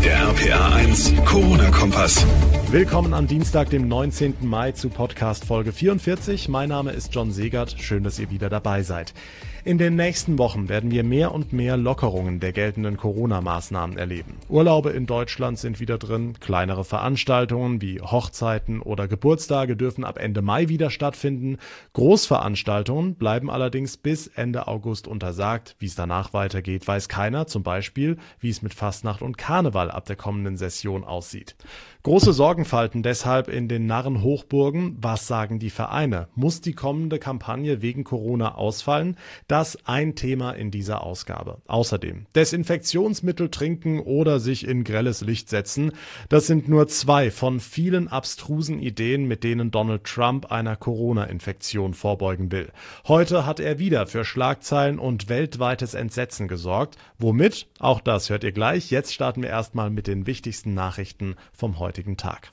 Der RPA1 Corona-Kompass. Willkommen am Dienstag, dem 19. Mai zu Podcast Folge 44. Mein Name ist John Segert. Schön, dass ihr wieder dabei seid. In den nächsten Wochen werden wir mehr und mehr Lockerungen der geltenden Corona-Maßnahmen erleben. Urlaube in Deutschland sind wieder drin, kleinere Veranstaltungen wie Hochzeiten oder Geburtstage dürfen ab Ende Mai wieder stattfinden. Großveranstaltungen bleiben allerdings bis Ende August untersagt. Wie es danach weitergeht, weiß keiner, zum Beispiel, wie es mit Fastnacht und Karneval ab der kommenden Session aussieht. Große Sorgenfalten deshalb in den Narrenhochburgen. Was sagen die Vereine? Muss die kommende Kampagne wegen Corona ausfallen? Das ein Thema in dieser Ausgabe. Außerdem Desinfektionsmittel trinken oder sich in grelles Licht setzen. Das sind nur zwei von vielen abstrusen Ideen, mit denen Donald Trump einer Corona-Infektion vorbeugen will. Heute hat er wieder für Schlagzeilen und weltweites Entsetzen gesorgt. Womit? Auch das hört ihr gleich. Jetzt starten wir erstmal mit den wichtigsten Nachrichten vom heutigen Tag.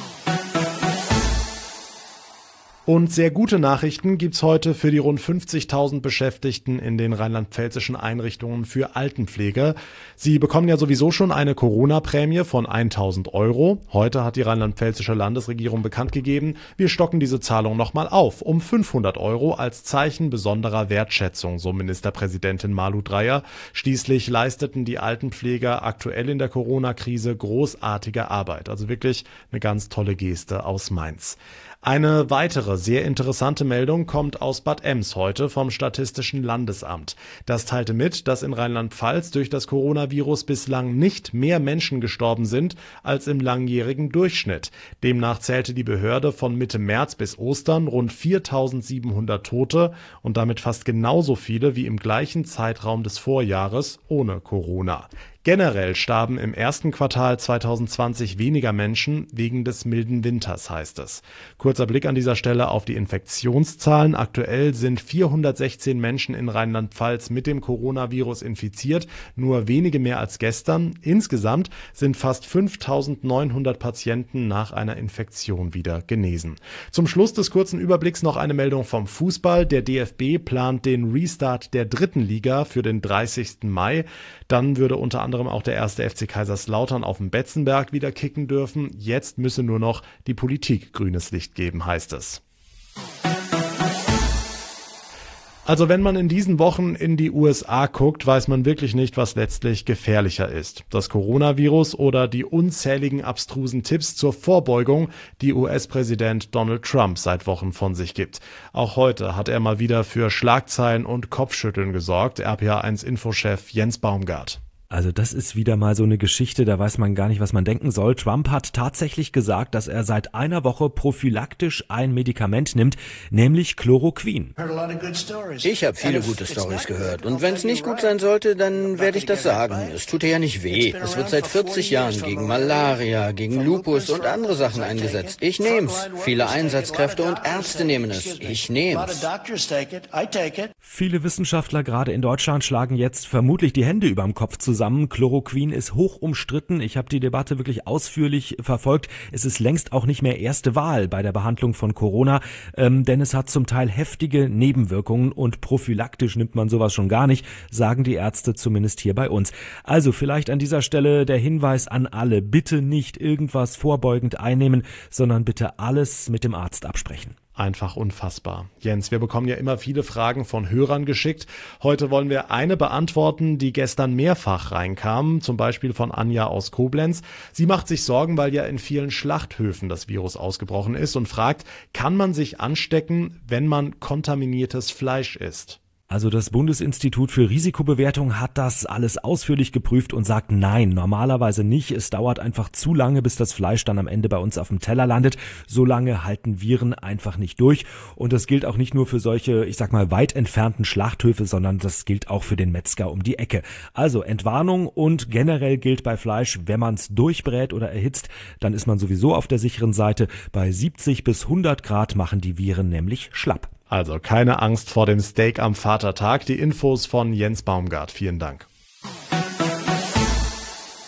Und sehr gute Nachrichten gibt's heute für die rund 50.000 Beschäftigten in den rheinland-pfälzischen Einrichtungen für Altenpflege. Sie bekommen ja sowieso schon eine Corona-Prämie von 1.000 Euro. Heute hat die rheinland-pfälzische Landesregierung bekannt gegeben, wir stocken diese Zahlung nochmal auf um 500 Euro als Zeichen besonderer Wertschätzung, so Ministerpräsidentin Malu Dreyer. Schließlich leisteten die Altenpfleger aktuell in der Corona-Krise großartige Arbeit. Also wirklich eine ganz tolle Geste aus Mainz. Eine weitere sehr interessante Meldung kommt aus Bad Ems heute vom Statistischen Landesamt. Das teilte mit, dass in Rheinland-Pfalz durch das Coronavirus bislang nicht mehr Menschen gestorben sind als im langjährigen Durchschnitt. Demnach zählte die Behörde von Mitte März bis Ostern rund 4.700 Tote und damit fast genauso viele wie im gleichen Zeitraum des Vorjahres ohne Corona. Generell starben im ersten Quartal 2020 weniger Menschen wegen des milden Winters, heißt es. Kurzer Blick an dieser Stelle auf die Infektionszahlen. Aktuell sind 416 Menschen in Rheinland-Pfalz mit dem Coronavirus infiziert, nur wenige mehr als gestern. Insgesamt sind fast 5.900 Patienten nach einer Infektion wieder genesen. Zum Schluss des kurzen Überblicks noch eine Meldung vom Fußball. Der DFB plant den Restart der dritten Liga für den 30. Mai. Dann würde unter anderem auch der 1. FC Kaiserslautern auf dem Betzenberg wieder kicken dürfen. Jetzt müsse nur noch die Politik grünes Licht geben, heißt es. Also wenn man in diesen Wochen in die USA guckt, weiß man wirklich nicht, was letztlich gefährlicher ist. Das Coronavirus oder die unzähligen abstrusen Tipps zur Vorbeugung, die US-Präsident Donald Trump seit Wochen von sich gibt. Auch heute hat er mal wieder für Schlagzeilen und Kopfschütteln gesorgt, RPA1-Infochef Jens Baumgart. Also das ist wieder mal so eine Geschichte, da weiß man gar nicht, was man denken soll. Trump hat tatsächlich gesagt, dass er seit einer Woche prophylaktisch ein Medikament nimmt, nämlich Chloroquin. Ich habe viele gute Storys gehört und wenn es nicht gut sein sollte, dann werde ich das sagen. Es tut ja nicht weh. Es wird seit 40 Jahren gegen Malaria, gegen Lupus und andere Sachen eingesetzt. Ich nehm's. Viele Einsatzkräfte und Ärzte nehmen es. Ich nehm's. Viele Wissenschaftler gerade in Deutschland schlagen jetzt vermutlich die Hände überm Kopf zusammen. Chloroquin ist hoch umstritten. Ich habe die Debatte wirklich ausführlich verfolgt. Es ist längst auch nicht mehr erste Wahl bei der Behandlung von Corona, denn es hat zum Teil heftige Nebenwirkungen und prophylaktisch nimmt man sowas schon gar nicht, sagen die Ärzte zumindest hier bei uns. Also vielleicht an dieser Stelle der Hinweis an alle, bitte nicht irgendwas vorbeugend einnehmen, sondern bitte alles mit dem Arzt absprechen. Einfach unfassbar. Jens, wir bekommen ja immer viele Fragen von Hörern geschickt. Heute wollen wir eine beantworten, die gestern mehrfach reinkam, zum Beispiel von Anja aus Koblenz. Sie macht sich Sorgen, weil ja in vielen Schlachthöfen das Virus ausgebrochen ist und fragt, kann man sich anstecken, wenn man kontaminiertes Fleisch isst? Also das Bundesinstitut für Risikobewertung hat das alles ausführlich geprüft und sagt nein, normalerweise nicht. Es dauert einfach zu lange, bis das Fleisch dann am Ende bei uns auf dem Teller landet. So lange halten Viren einfach nicht durch. Und das gilt auch nicht nur für solche, ich sag mal, weit entfernten Schlachthöfe, sondern das gilt auch für den Metzger um die Ecke. Also Entwarnung und generell gilt bei Fleisch, wenn man es durchbrät oder erhitzt, dann ist man sowieso auf der sicheren Seite. Bei 70 bis 100 Grad machen die Viren nämlich schlapp. Also keine Angst vor dem Steak am Vatertag. Die Infos von Jens Baumgart. Vielen Dank.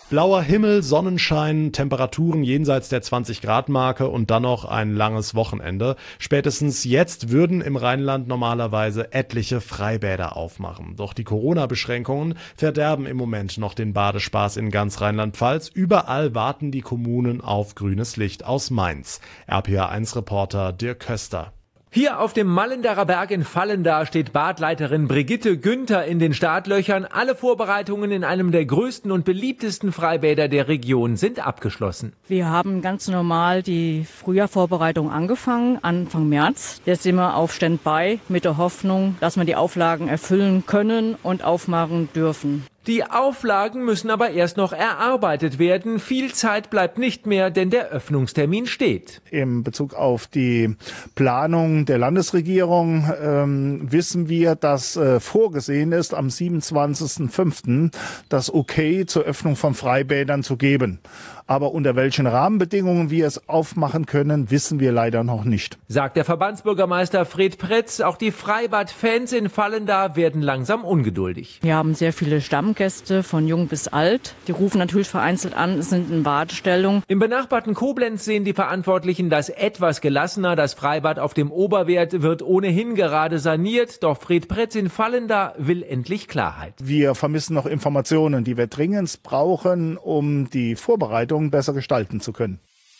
Blauer Himmel, Sonnenschein, Temperaturen jenseits der 20-Grad-Marke und dann noch ein langes Wochenende. Spätestens jetzt würden im Rheinland normalerweise etliche Freibäder aufmachen. Doch die Corona-Beschränkungen verderben im Moment noch den Badespaß in ganz Rheinland-Pfalz. Überall warten die Kommunen auf grünes Licht aus Mainz. RPA1-Reporter Dirk Köster. Hier auf dem Mallenderer Berg in Fallenda steht Badleiterin Brigitte Günther in den Startlöchern. Alle Vorbereitungen in einem der größten und beliebtesten Freibäder der Region sind abgeschlossen. Wir haben ganz normal die Frühjahrvorbereitung angefangen, Anfang März. Jetzt sind wir auf Standby mit der Hoffnung, dass wir die Auflagen erfüllen können und aufmachen dürfen. Die Auflagen müssen aber erst noch erarbeitet werden. Viel Zeit bleibt nicht mehr, denn der Öffnungstermin steht. In Bezug auf die Planung der Landesregierung wissen wir, dass vorgesehen ist, am 27.05. das Okay zur Öffnung von Freibädern zu geben. Aber unter welchen Rahmenbedingungen wir es aufmachen können, wissen wir leider noch nicht. Sagt der Verbandsbürgermeister Fred Pretz. Auch die Freibad-Fans in Fallenda werden langsam ungeduldig. Wir haben sehr viele Stammgäste von jung bis alt. Die rufen natürlich vereinzelt an, sind in Wartestellung. Im benachbarten Koblenz sehen die Verantwortlichen das etwas gelassener. Das Freibad auf dem Oberwert wird ohnehin gerade saniert. Doch Fred Pretz in Fallenda will endlich Klarheit. Wir vermissen noch Informationen, die wir dringend brauchen, um die Vorbereitung besser gestalten zu können.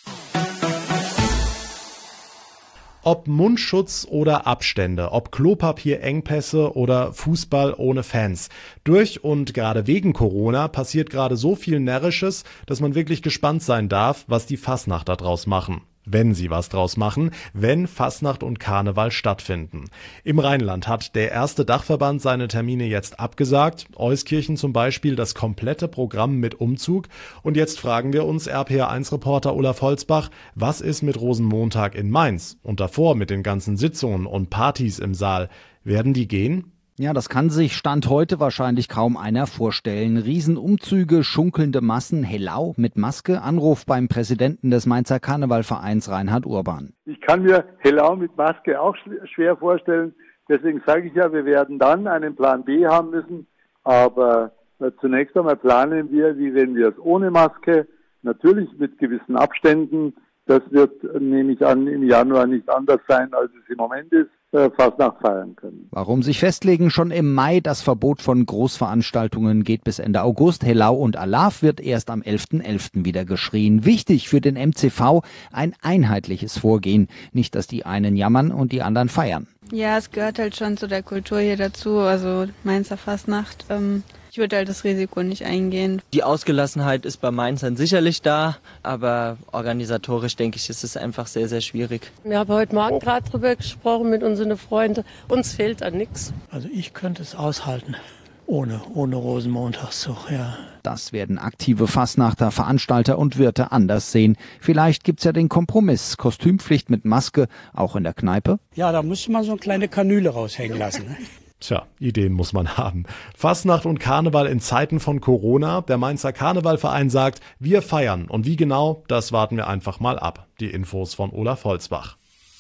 Ob Mundschutz oder Abstände, ob Klopapierengpässe oder Fußball ohne Fans. Durch und gerade wegen Corona passiert gerade so viel Närrisches, dass man wirklich gespannt sein darf, was die Fasnacht da draus machen. Wenn sie was draus machen, wenn Fasnacht und Karneval stattfinden. Im Rheinland hat der erste Dachverband seine Termine jetzt abgesagt. Euskirchen zum Beispiel das komplette Programm mit Umzug. Und jetzt fragen wir uns, RPA1-Reporter Olaf Holzbach, was ist mit Rosenmontag in Mainz? Und davor mit den ganzen Sitzungen und Partys im Saal. Werden die gehen? Ja, das kann sich Stand heute wahrscheinlich kaum einer vorstellen. Riesenumzüge, schunkelnde Massen, Hellau mit Maske. Anruf beim Präsidenten des Mainzer Karnevalvereins Reinhard Urban. Ich kann mir Hellau mit Maske auch schwer vorstellen. Deswegen sage ich ja, wir werden dann einen Plan B haben müssen. Aber zunächst einmal planen wir, wie wenn wir es ohne Maske, natürlich mit gewissen Abständen. Das wird, nehme ich an, im Januar nicht anders sein, als es im Moment ist. Fasnacht feiern können. Warum sich festlegen? Schon im Mai. Das Verbot von Großveranstaltungen geht bis Ende August. Hellau und Alaf wird erst am 11.11. wieder geschrien. Wichtig für den MCV ein einheitliches Vorgehen. Nicht, dass die einen jammern und die anderen feiern. Ja, es gehört halt schon zu der Kultur hier dazu. Also Mainzer Fasnacht. Ich würde halt das Risiko nicht eingehen. Die Ausgelassenheit ist bei Mainzern sicherlich da, aber organisatorisch denke ich, ist es einfach sehr, sehr schwierig. Wir haben heute Morgen gerade drüber gesprochen mit unseren Freunden. Uns fehlt an nichts. Also ich könnte es aushalten, ohne Rosenmontagszug, ja. Das werden aktive Fasnachter, Veranstalter und Wirte anders sehen. Vielleicht gibt's ja den Kompromiss. Kostümpflicht mit Maske, auch in der Kneipe. Ja, da müsste man so eine kleine Kanüle raushängen lassen. Ne? Tja, Ideen muss man haben. Fasnacht und Karneval in Zeiten von Corona. Der Mainzer Karnevalverein sagt, wir feiern. Und wie genau, das warten wir einfach mal ab. Die Infos von Olaf Holzbach.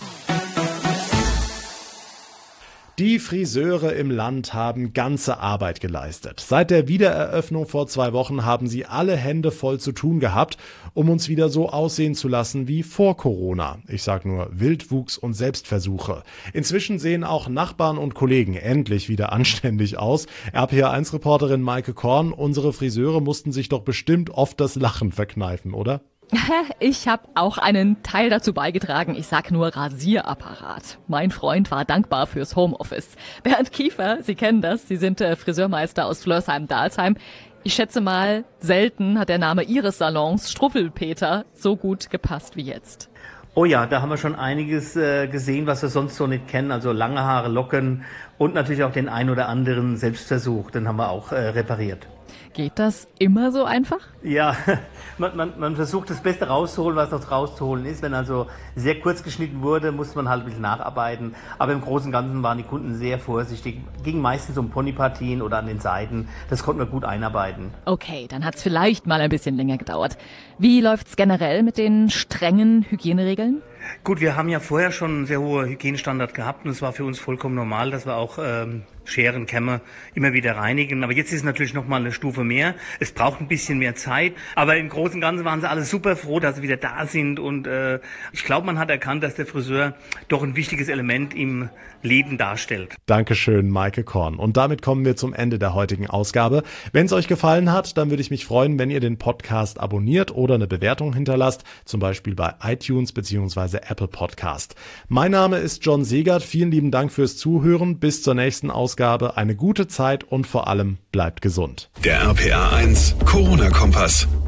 Die Friseure im Land haben ganze Arbeit geleistet. Seit der Wiedereröffnung vor 2 Wochen haben sie alle Hände voll zu tun gehabt, um uns wieder so aussehen zu lassen wie vor Corona. Ich sag nur Wildwuchs und Selbstversuche. Inzwischen sehen auch Nachbarn und Kollegen endlich wieder anständig aus. RPA1-Reporterin Maike Korn, unsere Friseure mussten sich doch bestimmt oft das Lachen verkneifen, oder? Ich habe auch einen Teil dazu beigetragen. Ich sag nur Rasierapparat. Mein Freund war dankbar fürs Homeoffice. Bernd Kiefer, Sie kennen das, Sie sind Friseurmeister aus Flörsheim-Dalsheim. Ich schätze mal, selten hat der Name Ihres Salons, Struffelpeter, so gut gepasst wie jetzt. Oh ja, da haben wir schon einiges gesehen, was wir sonst so nicht kennen. Also lange Haare, Locken und natürlich auch den ein oder anderen Selbstversuch. Den haben wir auch repariert. Geht das immer so einfach? Ja, man versucht das Beste rauszuholen, was noch rauszuholen ist. Wenn also sehr kurz geschnitten wurde, musste man halt ein bisschen nacharbeiten. Aber im Großen und Ganzen waren die Kunden sehr vorsichtig. Ging meistens um Ponypartien oder an den Seiten. Das konnten wir gut einarbeiten. Okay, dann hat's vielleicht mal ein bisschen länger gedauert. Wie läuft's generell mit den strengen Hygieneregeln? Gut, wir haben ja vorher schon einen sehr hohen Hygienestandard gehabt und es war für uns vollkommen normal, dass wir auch Scheren, Kämme immer wieder reinigen. Aber jetzt ist es natürlich noch mal eine Stufe mehr. Es braucht ein bisschen mehr Zeit, aber im Großen und Ganzen waren sie alle super froh, dass sie wieder da sind und ich glaube, man hat erkannt, dass der Friseur doch ein wichtiges Element im Leben darstellt. Dankeschön, Maike Korn. Und damit kommen wir zum Ende der heutigen Ausgabe. Wenn es euch gefallen hat, dann würde ich mich freuen, wenn ihr den Podcast abonniert oder eine Bewertung hinterlasst, zum Beispiel bei iTunes bzw. Apple Podcast. Mein Name ist John Segert. Vielen lieben Dank fürs Zuhören. Bis zur nächsten Ausgabe. Eine gute Zeit und vor allem bleibt gesund. Der RPA 1 Corona-Kompass.